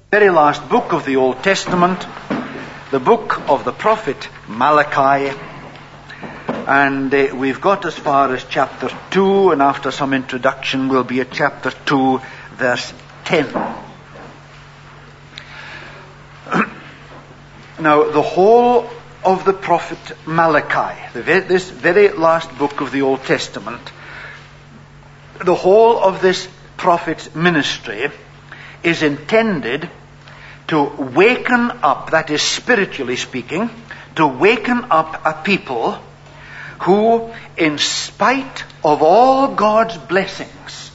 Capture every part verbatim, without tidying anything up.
Very last book of the Old Testament, the book of the prophet Malachi. And uh, we've got as far as chapter two, and after some introduction we'll be at chapter two, verse ten. Now, the whole of the prophet Malachi, the ve- this very last book of the Old Testament, the whole of this prophet's ministry is intended to waken up, that is spiritually speaking, to waken up a people who, in spite of all God's blessings,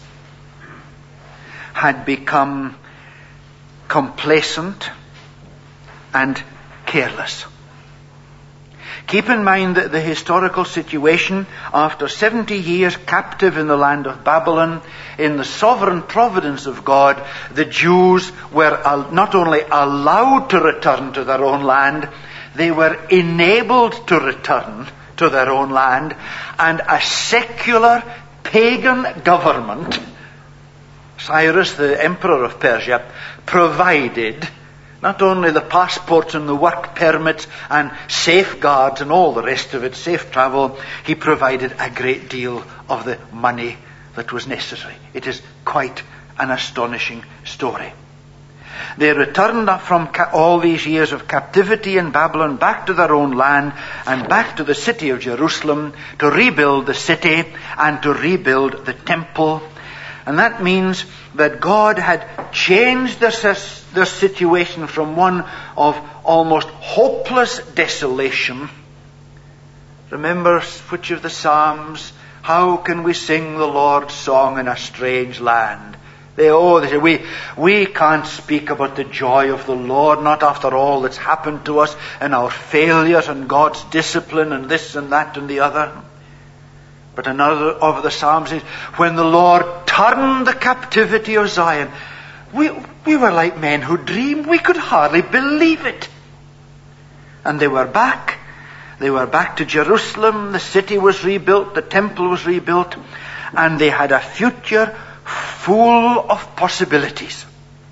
had become complacent and careless. Keep in mind that the historical situation, after seventy years captive in the land of Babylon, in the sovereign providence of God, the Jews were not only allowed to return to their own land, they were enabled to return to their own land, and a secular pagan government, Cyrus, the emperor of Persia, provided not only the passports and the work permits and safeguards and all the rest of it, safe travel, he provided a great deal of the money that was necessary. It is quite an astonishing story. They returned from ca- all these years of captivity in Babylon back to their own land and back to the city of Jerusalem to rebuild the city and to rebuild the temple. And that means that God had changed their, their situation from one of almost hopeless desolation. Remember which of the Psalms? How can we sing the Lord's song in a strange land? They, oh, they say, we, we can't speak about the joy of the Lord, not after all that's happened to us and our failures and God's discipline and this and that and the other. But another of the Psalms is, when the Lord turned the captivity of Zion, we, we were like men who dream. We could hardly believe it. And they were back. They were back to Jerusalem. The city was rebuilt. The temple was rebuilt. And they had a future full of possibilities.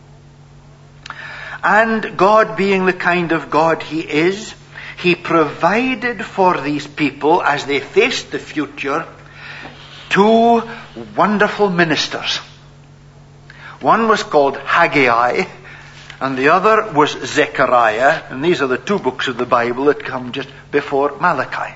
And God, being the kind of God He is, He provided for these people, as they faced the future, two wonderful ministers. One was called Haggai, and the other was Zechariah, and these are the two books of the Bible that come just before Malachi.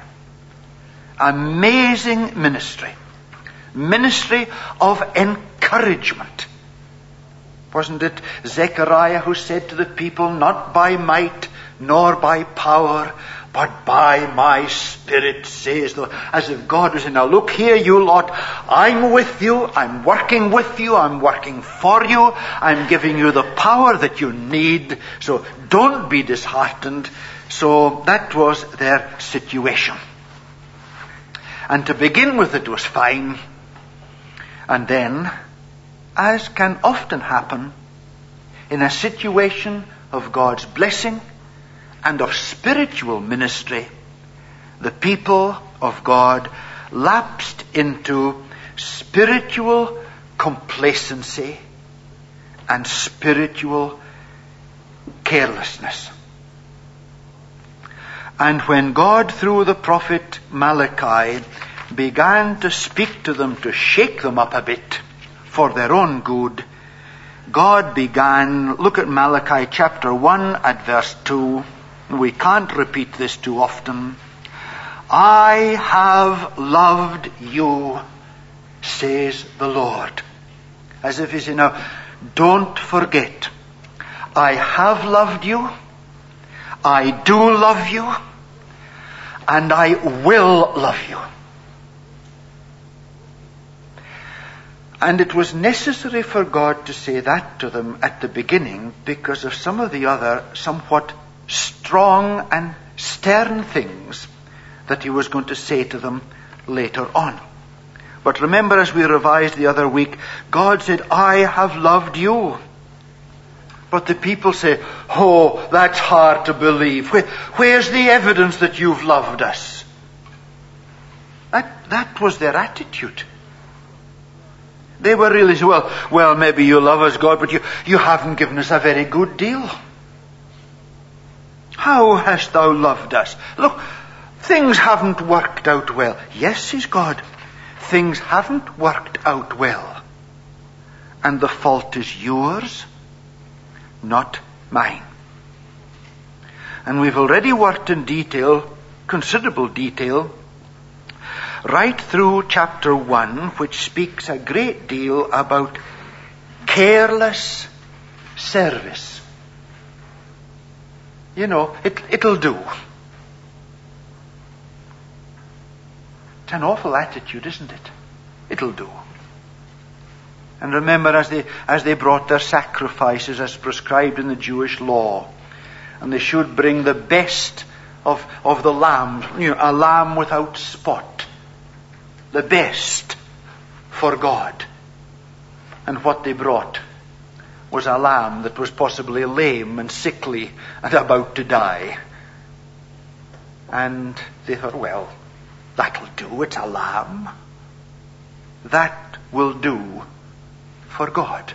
Amazing ministry. Ministry of encouragement. Wasn't it Zechariah who said to the people, not by might, nor by power, but by my Spirit, says the Lord. As if God was saying, now look here, you lot, I'm with you, I'm working with you, I'm working for you, I'm giving you the power that you need, so don't be disheartened. So that was their situation. And to begin with, it was fine. And then, as can often happen, in a situation of God's blessing and of spiritual ministry, the people of God lapsed into spiritual complacency and spiritual carelessness. And when God, through the prophet Malachi, began to speak to them, to shake them up a bit for their own good, God began, look at Malachi chapter one at verse two. We can't repeat this too often. I have loved you, says the Lord. As if he's saying, now, don't forget, I have loved you, I do love you, and I will love you. And it was necessary for God to say that to them at the beginning because of some of the other somewhat strong and stern things that He was going to say to them later on. But remember, as we revised the other week, God said, I have loved you. But the people say, oh, that's hard to believe. Where, where's the evidence that you've loved us? That, that was their attitude. They were really, well, well, maybe you love us, God, but you, you haven't given us a very good deal. How hast thou loved us? Look, things haven't worked out well. Yes, says God, things haven't worked out well. And the fault is yours, not mine. And we've already worked in detail, considerable detail, right through chapter one, which speaks a great deal about careless service. You know, it, it'll do. It's an awful attitude, isn't it? It'll do. And remember, as they, as they brought their sacrifices as prescribed in the Jewish law, and they should bring the best of, of the lamb, you know, a lamb without spot, the best for God. And what they brought was a lamb that was possibly lame and sickly and about to die. And they thought, well, that'll do, it's a lamb. That will do for God.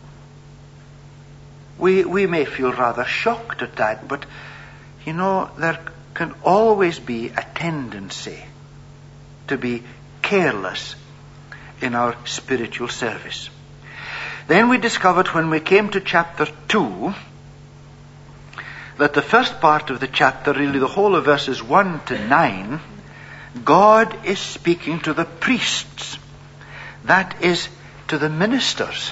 We, we may feel rather shocked at that, but, you know, there can always be a tendency to be careless in our spiritual service. Then we discovered when we came to chapter two that the first part of the chapter, really the whole of verses one to nine, God is speaking to the priests. That is, to the ministers.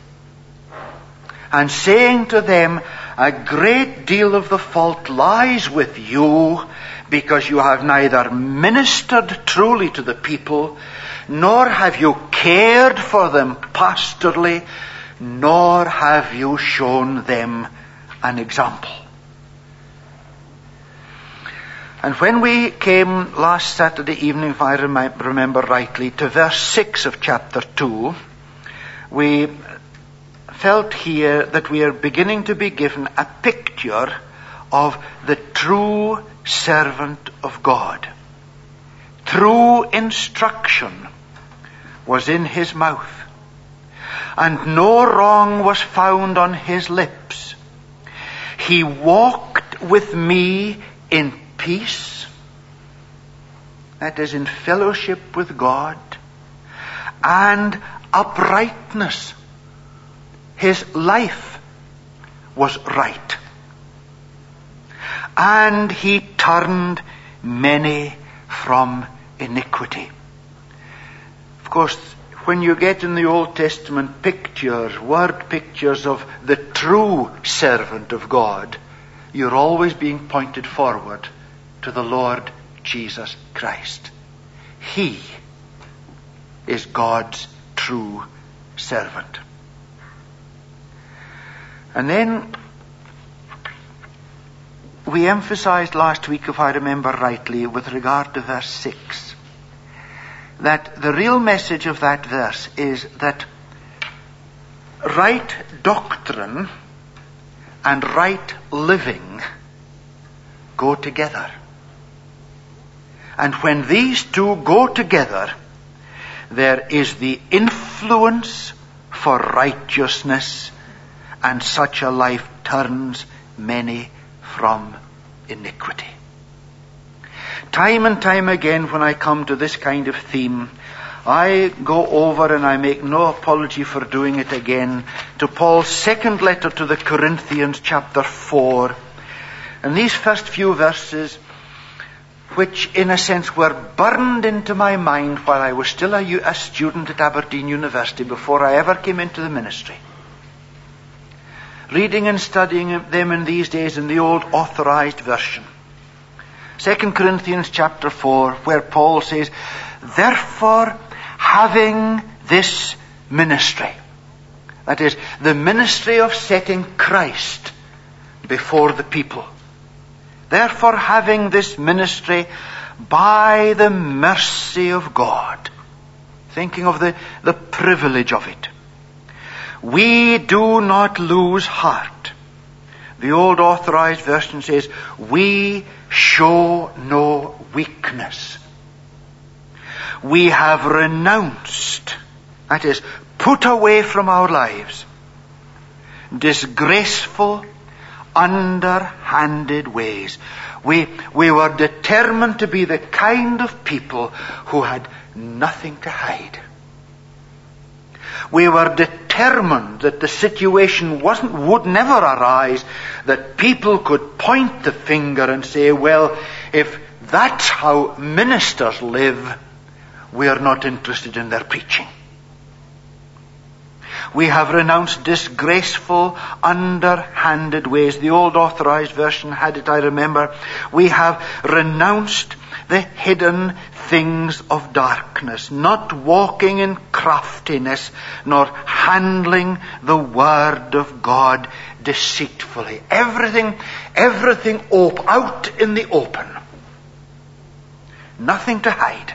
And saying to them, a great deal of the fault lies with you because you have neither ministered truly to the people, nor have you cared for them pastorally, nor have you shown them an example. And when we came last Saturday evening, if I rem- remember rightly, to verse six of chapter two, we felt here that we are beginning to be given a picture of the true servant of God. True instruction was in his mouth, and no wrong was found on his lips. He walked with me in peace, that is, in fellowship with God, and uprightness. His life was right. And he turned many from iniquity. Of course, when you get in the Old Testament pictures, word pictures of the true servant of God, you're always being pointed forward to the Lord Jesus Christ. He is God's true servant. And then we emphasized last week, if I remember rightly, with regard to verse six, that the real message of that verse is that right doctrine and right living go together. And when these two go together, there is the influence for righteousness, and such a life turns many from iniquity. Time and time again, when I come to this kind of theme, I go over, and I make no apology for doing it again, to Paul's second letter to the Corinthians, chapter four. And these first few verses, which in a sense were burned into my mind while I was still a, a student at Aberdeen University, before I ever came into the ministry. Reading and studying them in these days in the old authorized version. Second Corinthians chapter four, where Paul says, therefore, having this ministry, that is, the ministry of setting Christ before the people. Therefore, having this ministry by the mercy of God, thinking of the, the privilege of it, we do not lose heart. The old authorized version says, we show no weakness. We have renounced, that is, put away from our lives disgraceful, underhanded ways. We, we were determined to be the kind of people who had nothing to hide. We were determined that the situation wasn't, would never arise that people could point the finger and say, well, if that's how ministers live, we are not interested in their preaching. We have renounced disgraceful, underhanded ways. The old Authorized Version had it, I remember. We have renounced the hidden things of darkness, not walking in craftiness, nor handling the Word of God deceitfully. Everything, everything op- out in the open. Nothing to hide.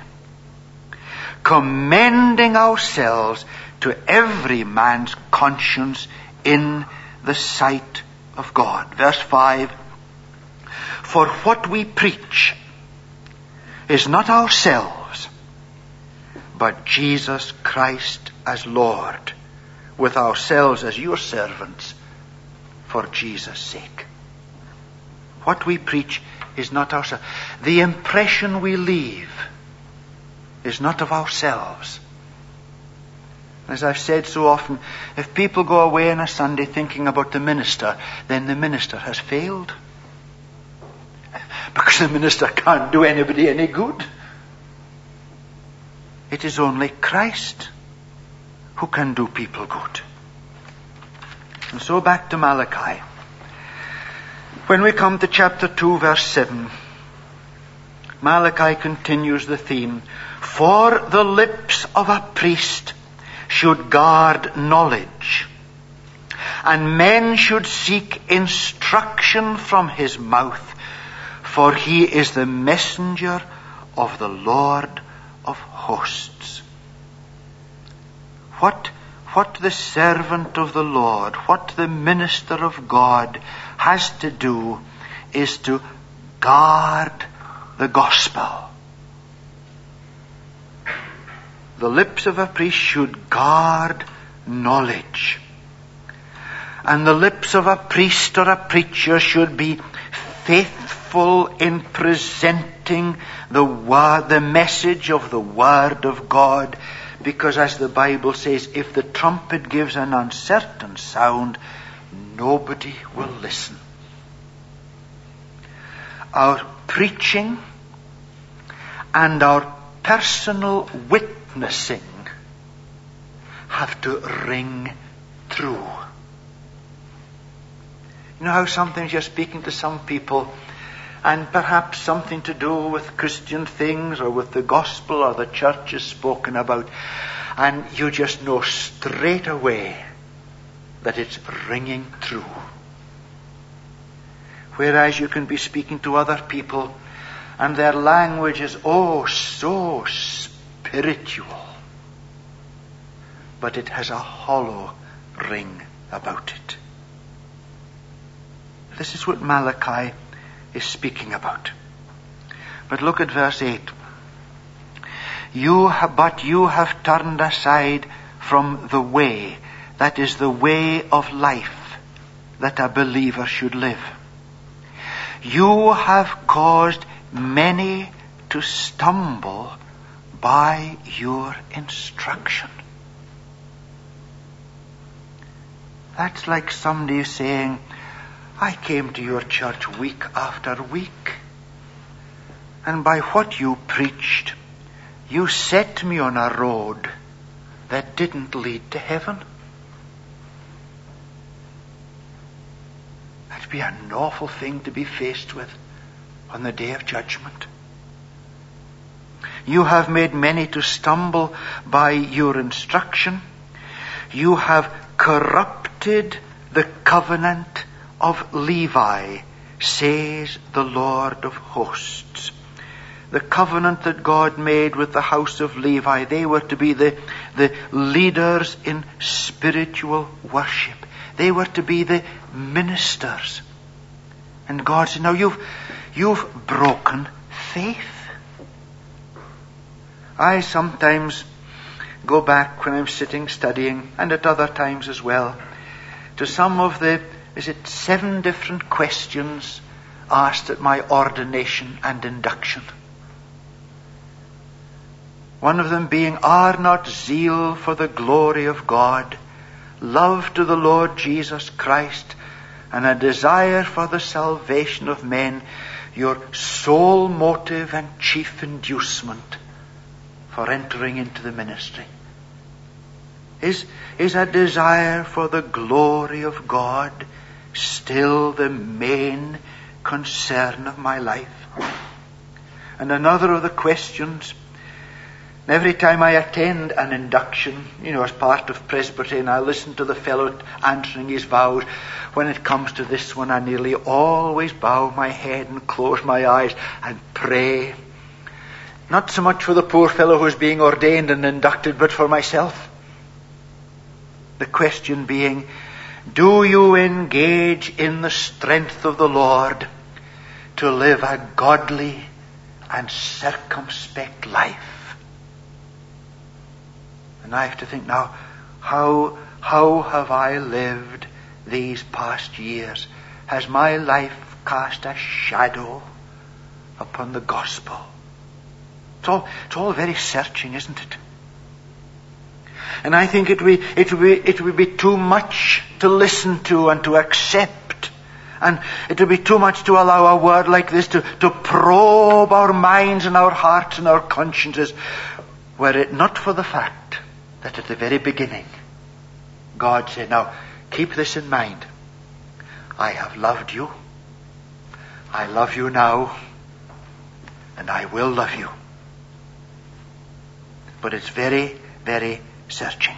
Commending ourselves to every man's conscience in the sight of God. Verse five, for what we preach is not ourselves, but Jesus Christ as Lord, with ourselves as your servants for Jesus' sake. What we preach is not ourselves. The impression we leave is not of ourselves. As I've said so often, if people go away on a Sunday thinking about the minister, then the minister has failed. Because the minister can't do anybody any good. It is only Christ who can do people good. And so back to Malachi. When we come to chapter two, verse seven, Malachi continues the theme. For the lips of a priest should guard knowledge, and men should seek instruction from his mouth, for he is the messenger of the Lord of hosts. What, what the servant of the Lord, what the minister of God has to do is to guard the gospel. The lips of a priest should guard knowledge. And the lips of a priest or a preacher should be faithful in presenting the word, the message of the Word of God. Because as the Bible says, if the trumpet gives an uncertain sound, nobody will listen. Our preaching and our personal witnessing have to ring true. You know how sometimes you're speaking to some people and perhaps something to do with Christian things or with the gospel or the church is spoken about, and you just know straight away that it's ringing true. Whereas you can be speaking to other people and their language is oh so spiritual, but it has a hollow ring about it. This is what Malachi is speaking about. But look at verse eight. You have, but you have turned aside from the way, that is the way of life that a believer should live. You have caused many to stumble by your instruction. That's like somebody saying, I came to your church week after week, and by what you preached, you set me on a road that didn't lead to heaven. That'd be an awful thing to be faced with on the day of judgment. You have made many to stumble by your instruction. You have corrupted the covenant of Levi, says the Lord of hosts. The covenant that God made with the house of Levi, they were to be the, the leaders in spiritual worship. They were to be the ministers. And God said, now you've, you've broken faith. I sometimes go back when I'm sitting studying, and at other times as well, to some of the, is it seven different questions asked at my ordination and induction. One of them being, are not zeal for the glory of God, love to the Lord Jesus Christ, and a desire for the salvation of men your sole motive and chief inducement for entering into the ministry? Is, is a desire for the glory of God still the main concern of my life? And another of the questions, every time I attend an induction, you know, as part of Presbytery, and I listen to the fellow answering his vows, when it comes to this one, I nearly always bow my head and close my eyes and pray. Not so much for the poor fellow who's being ordained and inducted, but for myself. The question being, do you engage in the strength of the Lord to live a godly and circumspect life? And I have to think now, how, how have I lived these past years? Has my life cast a shadow upon the gospel? It's all, it's all very searching, isn't it? And I think it would, be, it, would be, it would be too much to listen to and to accept. And it would be too much to allow a word like this to, to probe our minds and our hearts and our consciences, were it not for the fact that at the very beginning, God said, now, keep this in mind. I have loved you. I love you now. And I will love you. But it's very, very searching.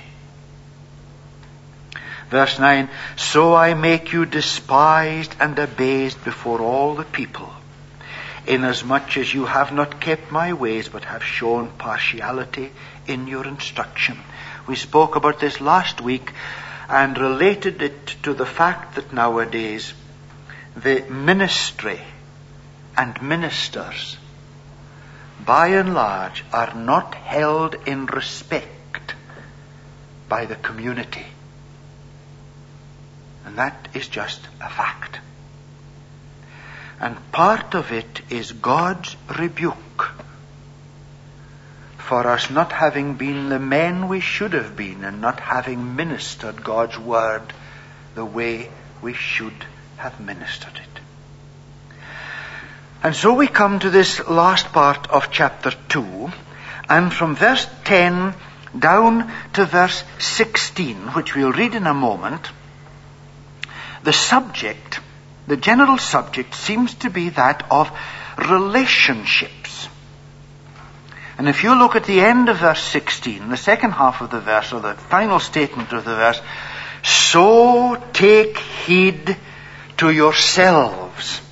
Verse nine, so I make you despised and abased before all the people, inasmuch as you have not kept my ways, but have shown partiality in your instruction. We spoke about this last week and related it to the fact that nowadays the ministry and ministers, by and large, are not held in respect by the community. And that is just a fact. And part of it is God's rebuke for us not having been the men we should have been and not having ministered God's word the way we should have ministered it. And so we come to this last part of chapter two, and from verse ten down to verse sixteen, which we'll read in a moment, the subject, the general subject, seems to be that of relationships. And if you look at the end of verse sixteen, the second half of the verse, or the final statement of the verse, so take heed to yourselves,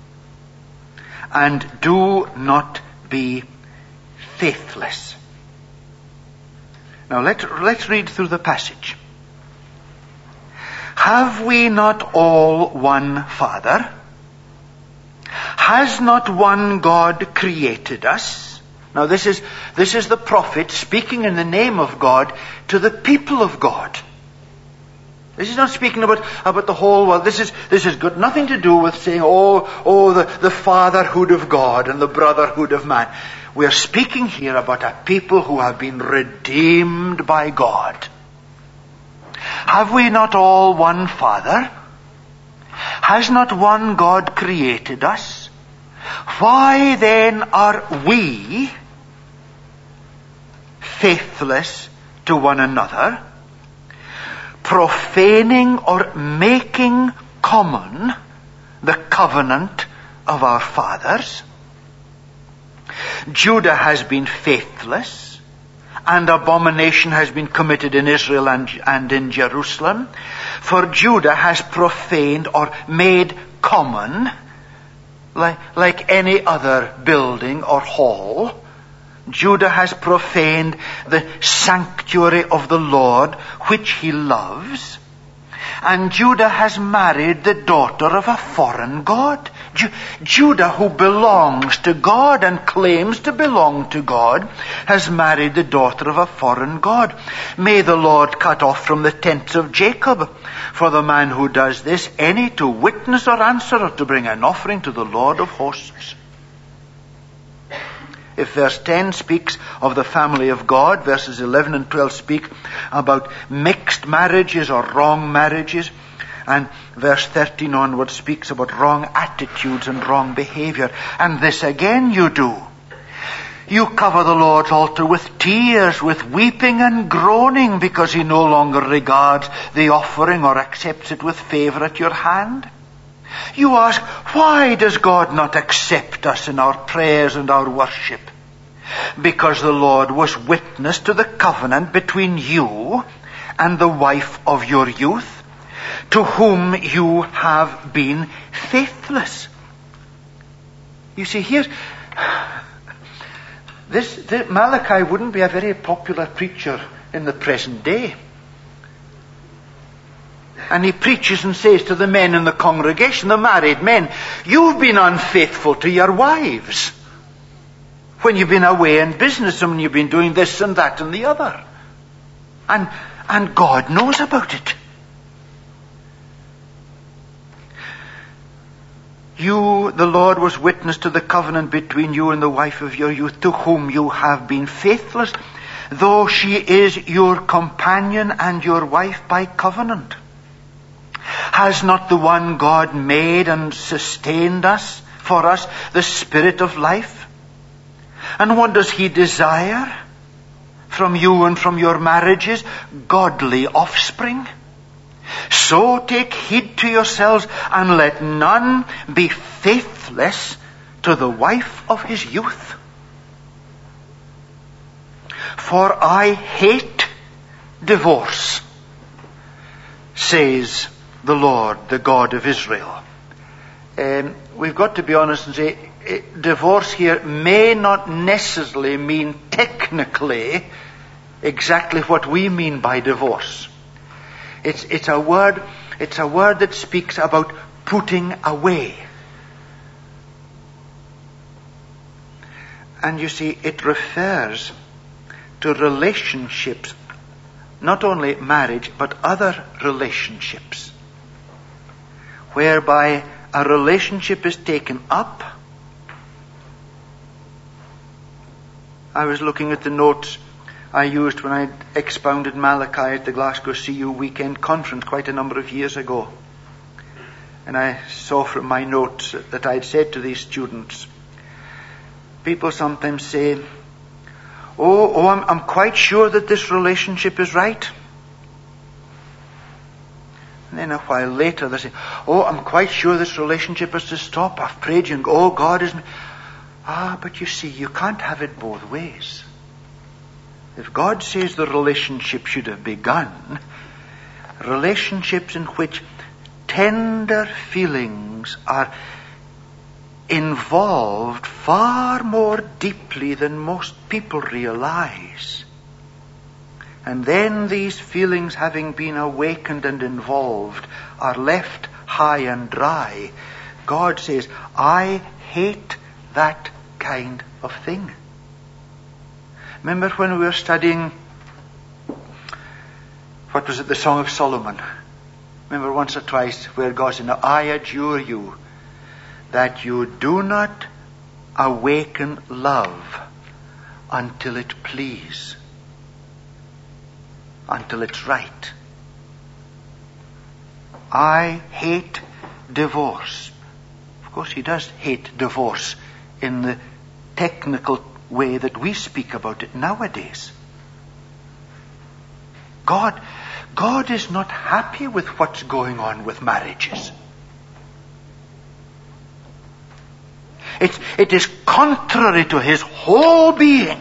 and do not be faithless. Now let, let's read through the passage. Have we not all one Father? Has not one God created us? Now this is, this is the prophet speaking in the name of God to the people of God. This is not speaking about, about the whole world. This is, this has got nothing to do with saying, oh, oh, the, the fatherhood of God and the brotherhood of man. We are speaking here about a people who have been redeemed by God. Have we not all one Father? Has not one God created us? Why then are we faithless to one another, profaning or making common the covenant of our fathers? Judah has been faithless, and abomination has been committed in Israel and, and in Jerusalem. For Judah has profaned or made common, like, like any other building or hall, Judah has profaned the sanctuary of the Lord, which he loves. And Judah has married the daughter of a foreign god, Ju- Judah, who belongs to God and claims to belong to God, has married the daughter of a foreign god. May the Lord cut off from the tents of Jacob for the man who does this any to witness or answer or to bring an offering to the Lord of hosts. If verse ten speaks of the family of God, verses eleven and twelve speak about mixed marriages or wrong marriages, and verse thirteen onward speaks about wrong attitudes and wrong behavior. And this again you do. You cover the Lord's altar with tears, with weeping and groaning, because he no longer regards the offering or accepts it with favor at your hand. You ask, why does God not accept us in our prayers and our worship? Because the Lord was witness to the covenant between you and the wife of your youth, to whom you have been faithless. You see, here, this, this Malachi wouldn't be a very popular preacher in the present day. And he preaches and says to the men in the congregation, the married men, you've been unfaithful to your wives when you've been away in business and when you've been doing this and that and the other. And, and God knows about it. You, the Lord, was witness to the covenant between you and the wife of your youth, to whom you have been faithless, though she is your companion and your wife by covenant. Has not the one God made and sustained us, for us, the Spirit of life? And what does he desire from you and from your marriages? Godly offspring. So take heed to yourselves, and let none be faithless to the wife of his youth. For I hate divorce, says the Lord, the God of Israel. Um, we've got to be honest and say, eh, divorce here may not necessarily mean technically exactly what we mean by divorce. It's, it's a word, it's a word that speaks about putting away. And you see, it refers to relationships, not only marriage, but other relationships, whereby a relationship is taken up. I was looking at the notes I used when I expounded Malachi at the Glasgow C U Weekend Conference quite a number of years ago. And I saw from my notes that I'd said to these students, people sometimes say, oh, oh I'm, I'm quite sure that this relationship is right. And then a while later they say, oh, I'm quite sure this relationship has to stop. I've prayed you and oh, God isn't. Ah, but you see, you can't have it both ways. If God says the relationship should have begun, relationships in which tender feelings are involved far more deeply than most people realize. And then these feelings, having been awakened and involved, are left high and dry. God says, I hate that kind of thing. Remember when we were studying, what was it, the Song of Solomon? Remember once or twice where God said, now I adjure you that you do not awaken love until it please, until it's right. I hate divorce. Of course, he does hate divorce in the technical way that we speak about it nowadays. God, God is not happy with what's going on with marriages. It's, it is contrary to his whole being.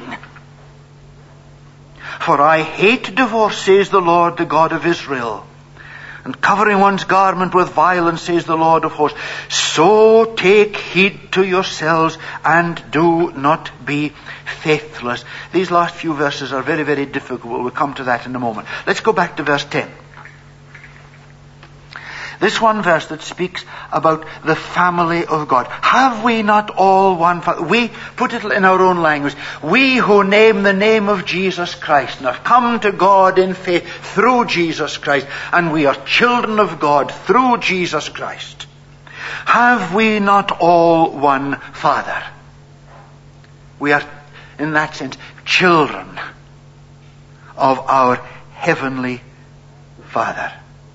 For I hate divorce, says the Lord, the God of Israel, and covering one's garment with violence, says the Lord of hosts. So take heed to yourselves and do not be faithless. These last few verses are very, very difficult. We'll come to that in a moment. Let's go back to verse ten. This one verse that speaks about the family of God. Have we not all one Father? We, put it in our own language, we who name the name of Jesus Christ and have come to God in faith through Jesus Christ, and we are children of God through Jesus Christ. Have we not all one Father? We are, in that sense, children of our Heavenly Father.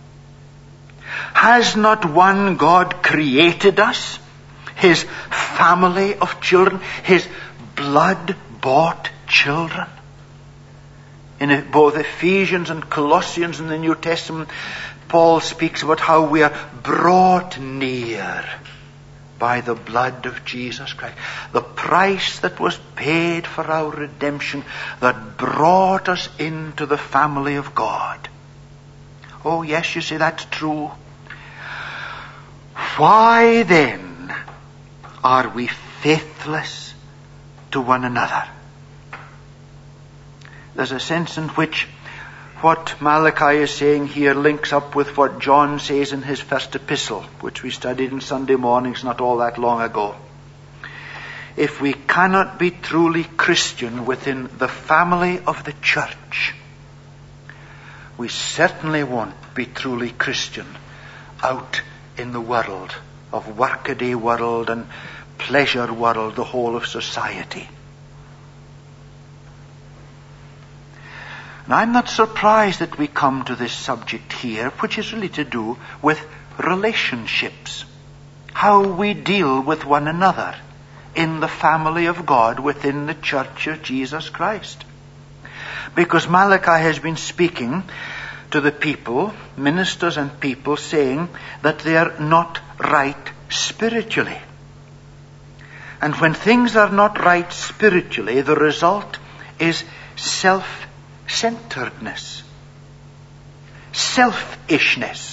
Has not one God created us, His family of children, His blood-bought children? In both Ephesians and Colossians in the New Testament, Paul speaks about how we are brought near by the blood of Jesus Christ. The price that was paid for our redemption, that brought us into the family of God. Oh yes, you see, that's true. Why then are we faithless to one another? There's a sense in which what Malachi is saying here links up with what John says in his first epistle, which we studied in Sunday mornings not all that long ago. If we cannot be truly Christian within the family of the church, we certainly won't be truly Christian out in the world of workaday world and pleasure world, the whole of society. And I'm not surprised that we come to this subject here, which is really to do with relationships. How we deal with one another in the family of God within the church of Jesus Christ. Because Malachi has been speaking to the people, ministers and people, saying that they are not right spiritually. And when things are not right spiritually, the result is self-centeredness, selfishness.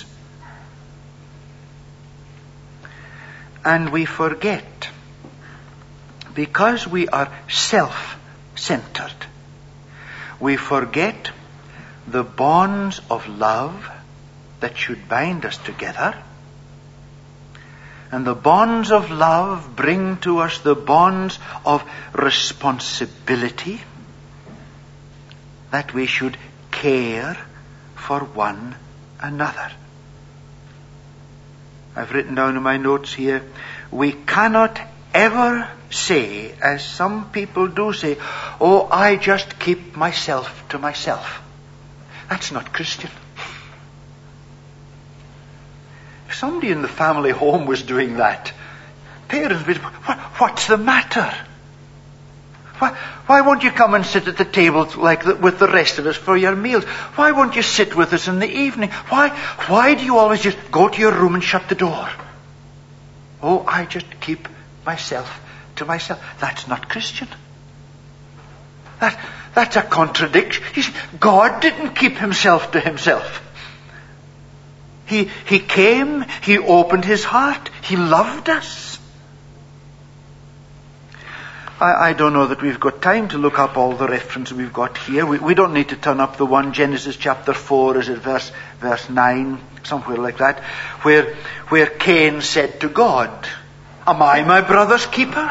And we forget, because we are self-centered, we forget the bonds of love that should bind us together. And the bonds of love bring to us the bonds of responsibility, that we should care for one another. I've written down in my notes here, we cannot ever say, as some people do say, oh, I just keep myself to myself. That's not Christian. If somebody in the family home was doing that, parents would, what, what's the matter? Why, why won't you come and sit at the table like the, with the rest of us for your meals? Why won't you sit with us in the evening? Why, why do you always just go to your room and shut the door? Oh, I just keep myself to myself. That's not Christian. That, that's a contradiction. You see, God didn't keep himself to himself. He, he came, he opened his heart, he loved us. I, I don't know that we've got time to look up all the references we've got here. We, we don't need to turn up the one, Genesis chapter four, is it verse, verse nine, somewhere like that, where, where Cain said to God, am I my brother's keeper?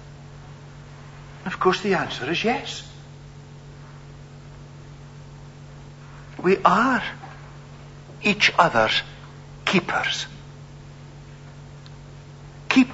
Of course the answer is yes. We are each other's keepers. Keep.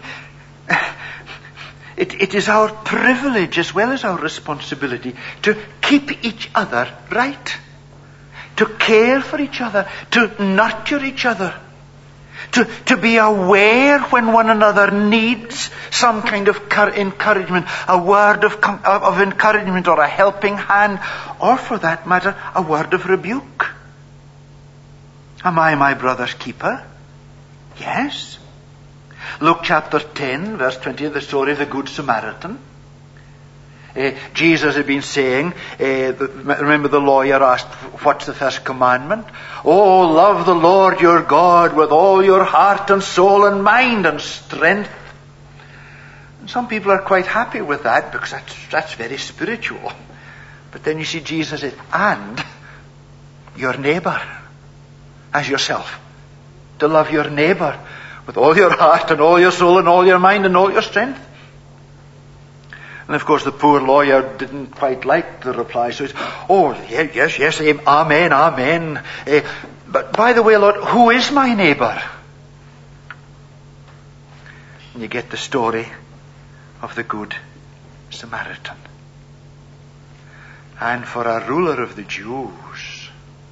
It, it is our privilege as well as our responsibility to keep each other right, to care for each other, to nurture each other, to, to be aware when one another needs some kind of encouragement, a word of, of encouragement or a helping hand, or for that matter, a word of rebuke. Am I my brother's keeper? Yes. Luke chapter ten, verse twenty, the story of the Good Samaritan. Uh, Jesus had been saying, uh, remember the lawyer asked, what's the first commandment? Oh, love the Lord your God with all your heart and soul and mind and strength. And some people are quite happy with that because that's, that's very spiritual. But then you see Jesus said, and your neighbor as yourself. to love your neighbour with all your heart and all your soul and all your mind and all your strength. And of course the poor lawyer didn't quite like the reply, so he's, oh, yes, yes, amen, amen. Uh, but by the way, Lord, who is my neighbour? And you get the story of the Good Samaritan. And for a ruler of the Jews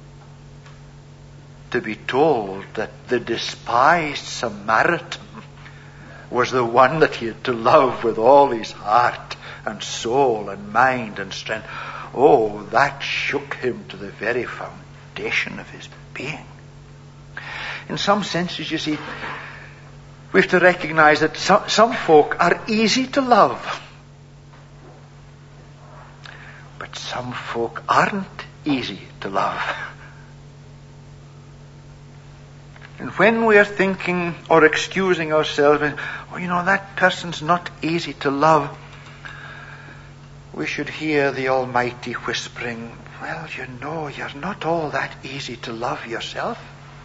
to be told that the despised Samaritan was the one that he had to love with all his heart and soul and mind and strength, oh, that shook him to the very foundation of his being. In some senses, you see, we have to recognize that some, some folk are easy to love, but some folk aren't easy to love. And when we are thinking or excusing ourselves, oh, you know, that person's not easy to love, we should hear the Almighty whispering, well, you know, you're not all that easy to love yourself.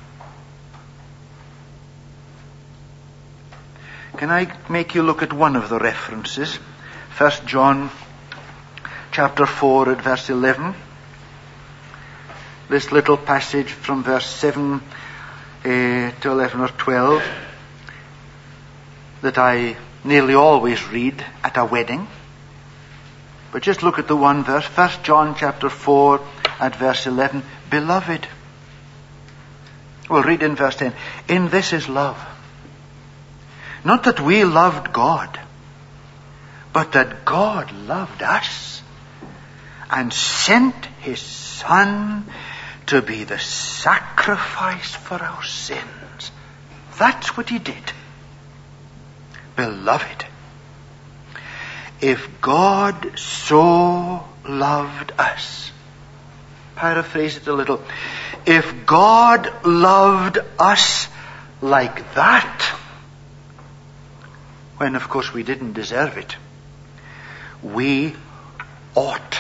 Can I make you look at one of the references? First John chapter four at verse eleven. This little passage from verse seven uh, to eleven or twelve that I nearly always read at a wedding. But just look at the one verse. First John chapter four at verse eleven. Beloved. We'll read in verse ten. In this is love. Not that we loved God, but that God loved us and sent his Son to be the sacrifice for our sins. That's what he did. Beloved, if God so loved us, paraphrase it a little, if God loved us like that, when of course we didn't deserve it, we ought.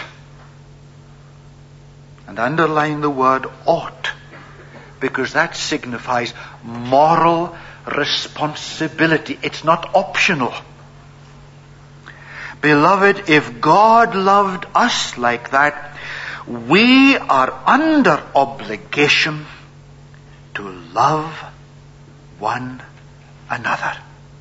And underline the word ought, because that signifies moral responsibility. It's not optional. Beloved, if God loved us like that, we are under obligation to love one another.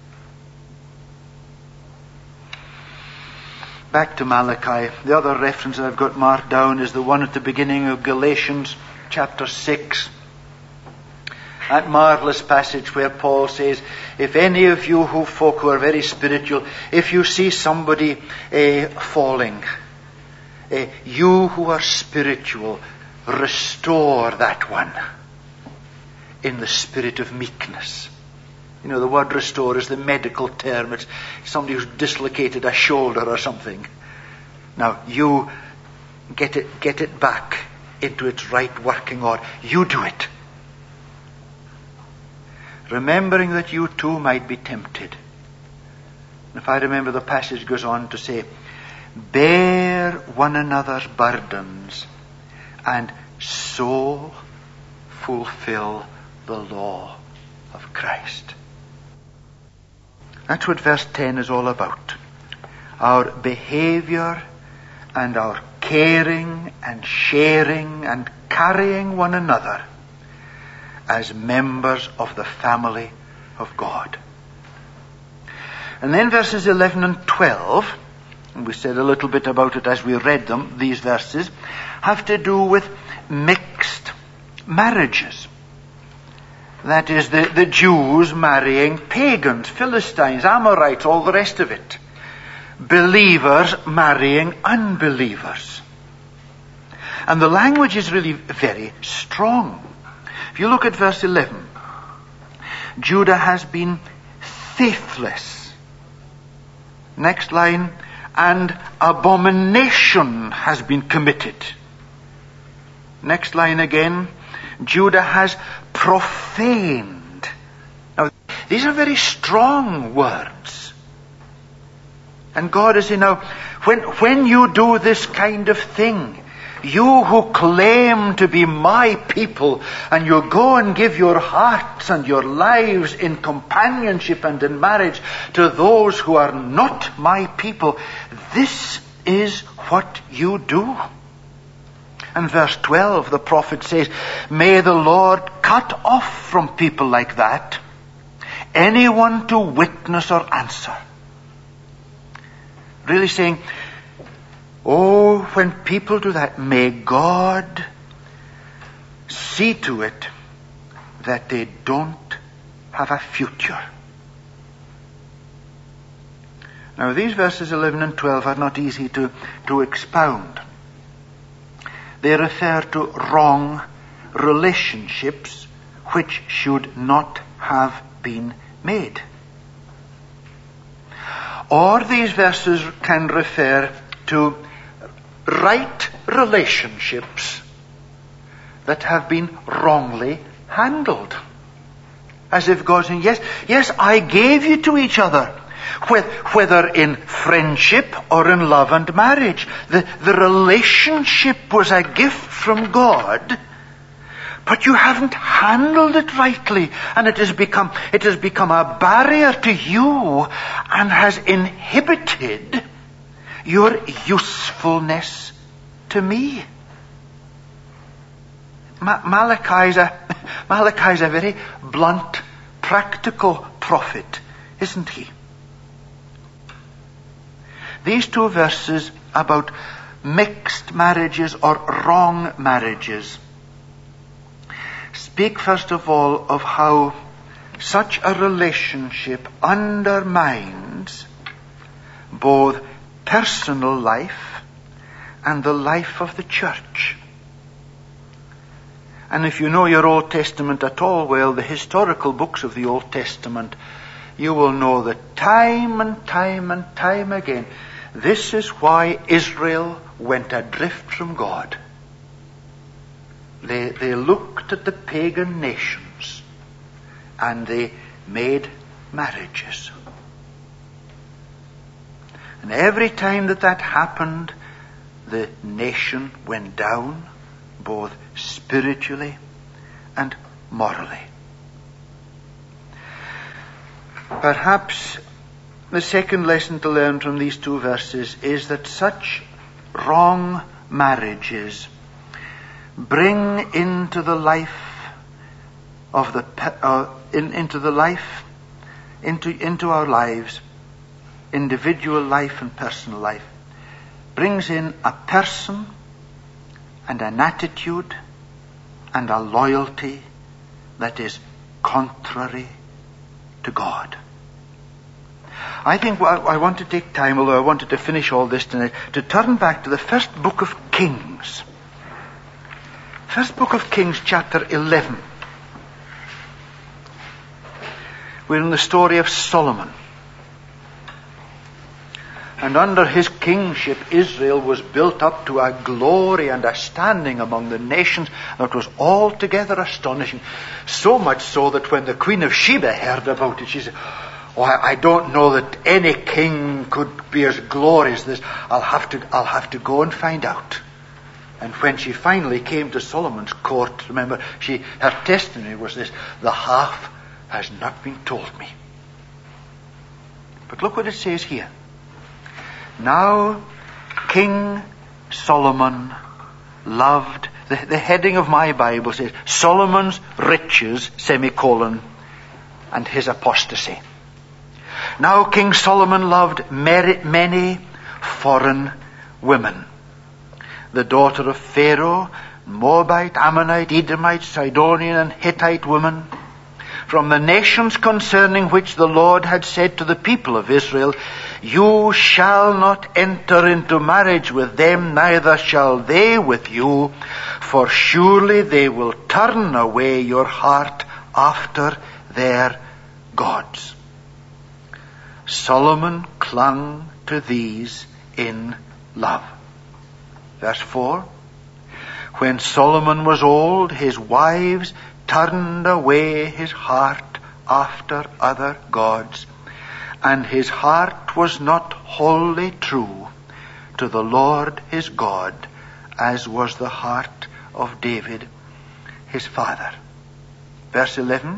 Back to Malachi. The other reference that I've got marked down is the one at the beginning of Galatians chapter six. That marvelous passage where Paul says, if any of you who folk who are very spiritual, if you see somebody uh, falling, uh, you who are spiritual, restore that one in the spirit of meekness. You know, the word restore is the medical term. It's somebody who's dislocated a shoulder or something. Now, you get it, get it back into its right working order. You do it. Remembering that you too might be tempted. And if I remember, the passage goes on to say, bear one another's burdens and so fulfill the law of Christ. That's what verse ten is all about. Our behavior and our caring and sharing and carrying one another as members of the family of God. And then verses eleven and twelve, and we said a little bit about it as we read them, these verses, have to do with mixed marriages. That is, the, the Jews marrying pagans, Philistines, Amorites, all the rest of it. Believers marrying unbelievers. And the language is really very strong. If you look at verse eleven, Judah has been faithless. Next line, and abomination has been committed. Next line again, Judah has profaned. Now, these are very strong words. And God is saying, now, when, when you do this kind of thing, You who claim to be my people, and you go and give your hearts and your lives in companionship and in marriage to those who are not my people, this is what you do. And verse twelve, the prophet says, may the Lord cut off from people like that anyone to witness or answer. Really saying, oh, when people do that, may God see to it that they don't have a future. Now, these verses eleven and twelve are not easy to, to expound. They refer to wrong relationships which should not have been made. Or these verses can refer to right relationships that have been wrongly handled. As if God's saying, yes, yes, I gave you to each other. Whether in friendship or in love and marriage. The, the relationship was a gift from God, but you haven't handled it rightly, and it has become, it has become a barrier to you and has inhibited your usefulness to me. Ma- Malachi's a, Malachi's a very blunt, practical prophet, isn't he? These two verses about mixed marriages or wrong marriages speak first of all of how such a relationship undermines both personal life and the life of the church. And if you know your Old Testament at all well, the historical books of the Old Testament, you will know that time and time and time again, this is why Israel went adrift from God. They, they looked at the pagan nations and they made marriages. And every time that that happened, the nation went down, both spiritually and morally. Perhaps the second lesson to learn from these two verses is that such wrong marriages bring into the life of the uh, in, into the life into into our lives, individual life and personal life, brings in a person and an attitude and a loyalty that is contrary to God. I think I want to take time, although I wanted to finish all this tonight, to turn back to the first book of Kings. First book of Kings, chapter eleven. We're in the story of Solomon. And under his kingship, Israel was built up to a glory and a standing among the nations that was altogether astonishing. So much so that when the Queen of Sheba heard about it, she said, oh, I, I don't know that any king could be as glorious as this. I'll have to, I'll have to go and find out. And when she finally came to Solomon's court, remember, she, her testimony was this: the half has not been told me. But look what it says here. Now, King Solomon loved, the, the heading of my Bible says, Solomon's riches, semicolon, and his apostasy. Now King Solomon loved many foreign women. The daughter of Pharaoh, Moabite, Ammonite, Edomite, Sidonian, and Hittite women, from the nations concerning which the Lord had said to the people of Israel, you shall not enter into marriage with them, neither shall they with you, for surely they will turn away your heart after their gods. Solomon clung to these in love. Verse four. When Solomon was old, his wives turned away his heart after other gods, and his heart was not wholly true to the Lord his God, as was the heart of David, his father. Verse eleven.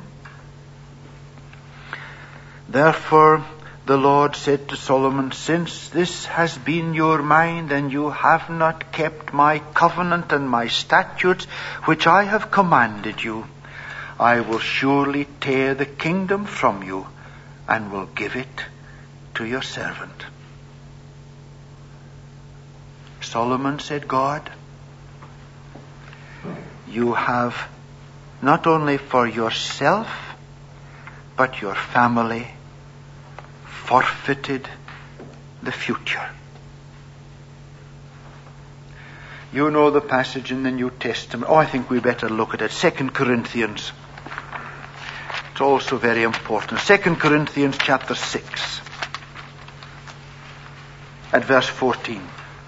Therefore the Lord said to Solomon, since this has been your mind, and you have not kept my covenant and my statutes, which I have commanded you, I will surely tear the kingdom from you, and will give it to your servant. Solomon, said God, you have not only for yourself, but your family forfeited the future. You know the passage in the New Testament. Oh, I think we better look at it. Second Corinthians. It's also very important. Second Corinthians chapter six. At verse fourteen.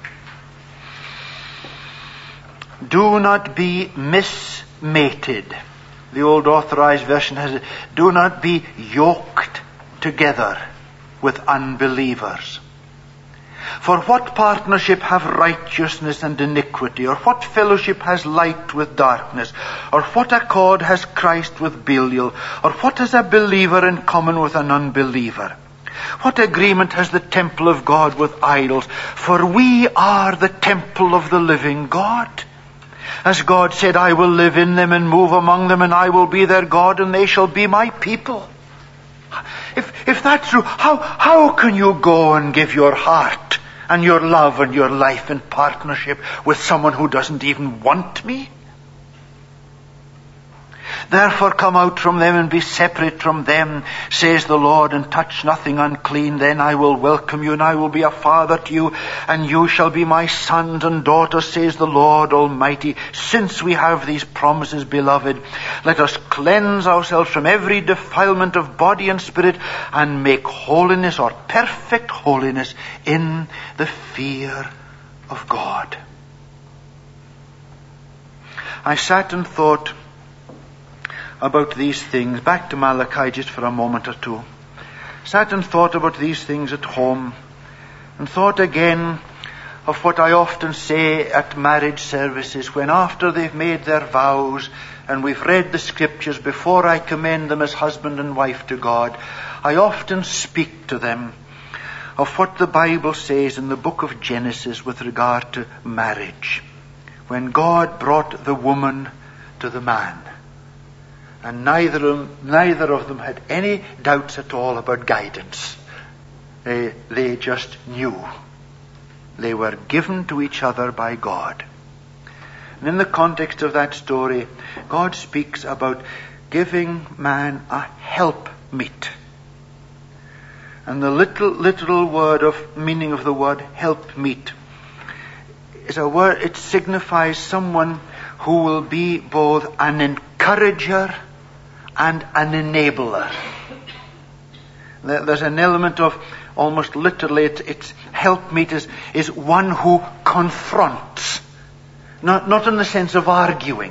Do not be mismated. The old authorized version has it. Do not be yoked together with unbelievers. For what partnership have righteousness and iniquity? Or what fellowship has light with darkness? Or what accord has Christ with Belial? Or what has a believer in common with an unbeliever? What agreement has the temple of God with idols? For we are the temple of the living God. As God said, I will live in them and move among them, and I will be their God, and they shall be my people. If, if that's true, how, how can you go and give your heart and your love and your life in partnership with someone who doesn't even want me? Therefore come out from them and be separate from them, says the Lord, and touch nothing unclean. Then I will welcome you, and I will be a father to you, and you shall be my sons and daughters, says the Lord Almighty. Since we have these promises, beloved, let us cleanse ourselves from every defilement of body and spirit, and make holiness, or perfect holiness, in the fear of God. I sat and thought about these things. Back to Malachi just for a moment or two. Sat and thought about these things at home, and thought again of what I often say at marriage services, when after they've made their vows and we've read the scriptures, before I commend them as husband and wife to God, I often speak to them of what the Bible says in the book of Genesis with regard to marriage, when God brought the woman to the man. And neither of, them, neither of them had any doubts at all about guidance. They, they just knew. They were given to each other by God. And in the context of that story, God speaks about giving man a helpmeet. And the little literal word of meaning of the word helpmeet is a word, it signifies someone who will be both an encourager and an enabler. There's an element of, almost literally, it's, it's helpmeet is, is one who confronts. Not, not in the sense of arguing,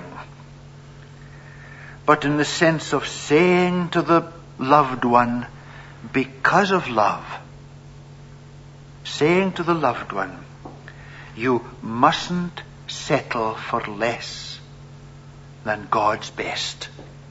but in the sense of saying to the loved one, because of love, saying to the loved one, you mustn't settle for less than God's best.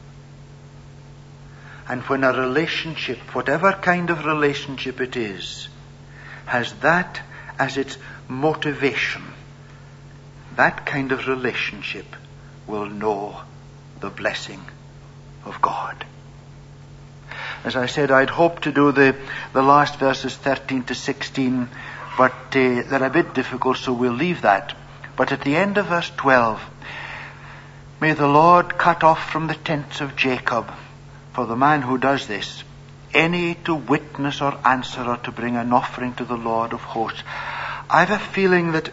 And when a relationship, whatever kind of relationship it is, has that as its motivation, that kind of relationship will know the blessing of God. As I said, I'd hoped to do the, the last verses thirteen to sixteen, but uh, they're a bit difficult, so we'll leave that. But at the end of verse twelve, may the Lord cut off from the tents of Jacob, for the man who does this, any to witness or answer or to bring an offering to the Lord of hosts. I have a feeling that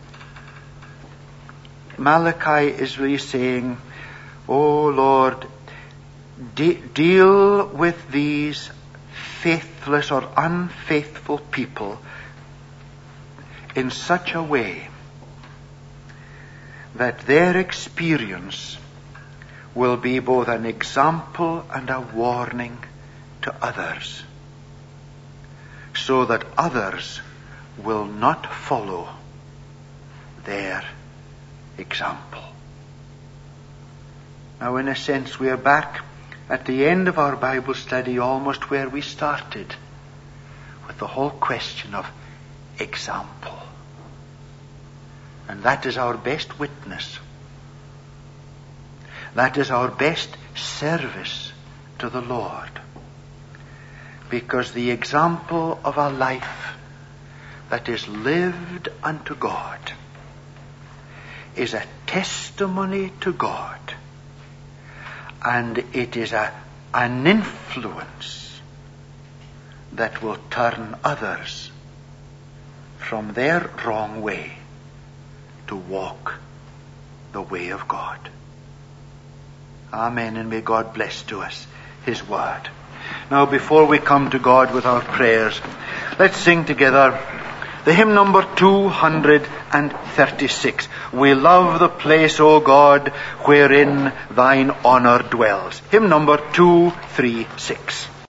Malachi is really saying, oh Lord, de- deal with these faithless or unfaithful people in such a way that their experience will be both an example and a warning to others, so that others will not follow their example. Now, in a sense, we are back at the end of our Bible study, almost where we started, with the whole question of example. And that is our best witness. That is our best service to the Lord. Because the example of a life that is lived unto God is a testimony to God, and it is a, an influence that will turn others from their wrong way to walk the way of God. Amen, and may God bless to us His Word. Now, before we come to God with our prayers, let's sing together the hymn number two hundred thirty-six. We love the place, O God, wherein thine honour dwells. Hymn number two thirty-six.